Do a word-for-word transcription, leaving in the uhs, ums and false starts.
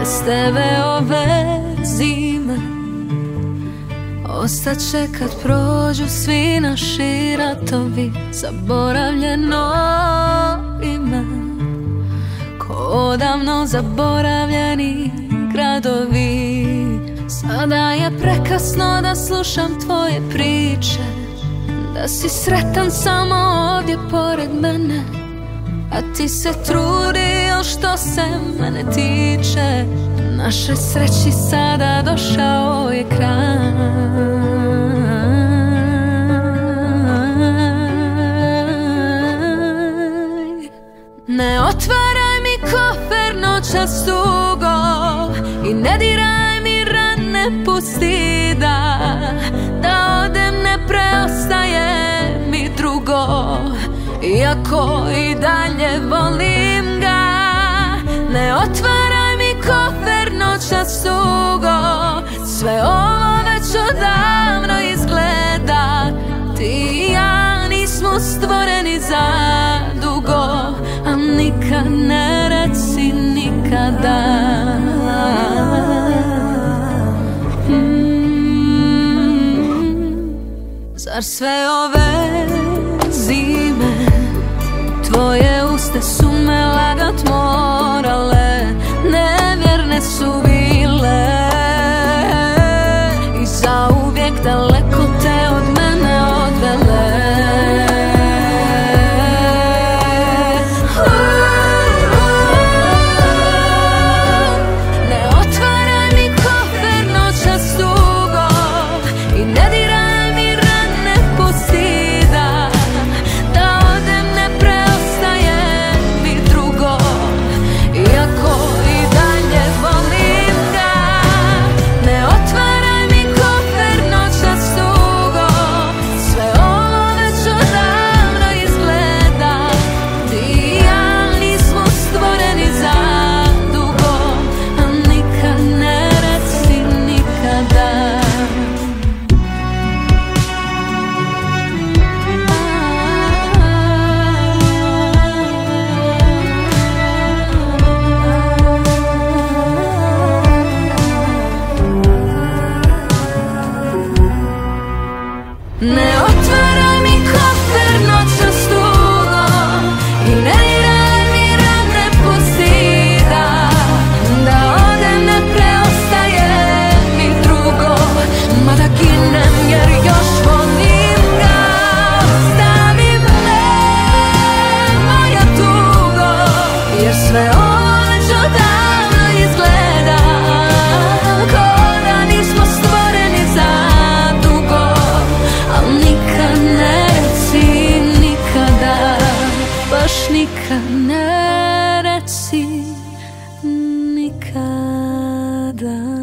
bez tebe ove zime ostaće kad prođu svi naši ratovi. Zaboravljeno ime, ko odavno zaboravljeni gradovi. Sada je prekasno da slušam tvoje priče, da si sretan samo ovdje pored mene, a ti se trudio što se mene tiče. Našoj sreći sada došao je kraj. Ne otvaraj mi kofer noćas dugo i ne diraj mi rane, pusti da Da odem, ne preostaje mi drugo, iako i dalje volim ga. Ne otvaraj mi kofer noćas dugo, sve ovo već odavno izgleda. Ti i ja nismo stvoreni za dugo, a nikad ne reci nikada. Zar sve ove zime tvoje uste su me lagat morale, nevjerne su bile i zauvijek daleko te od mene odvele. Ne otvaraj mi kofer noćas dugo i ne diraj mi rane, pusti da Da odem, ne preostaje mi drugo, iako i dalje volim ga. Ne otvaraj mi kofer noćas dugo, sve ovo već odavno izgleda. Ti i ja nismo stvoreni za dugo, a nikad ne reci nikada. Ne otvaraj mi kofer noćas dugo i ne diraj mi rane, pusti da Da odem, ne preostaje mi drugo, mada ginem jer još volim ga. Ostavi me, moja tugo, jer sve ovo već odavno izgleda ko da nismo stvoreni za dugo, al nikad ne reci nikada, baš nikad ne reci nikada.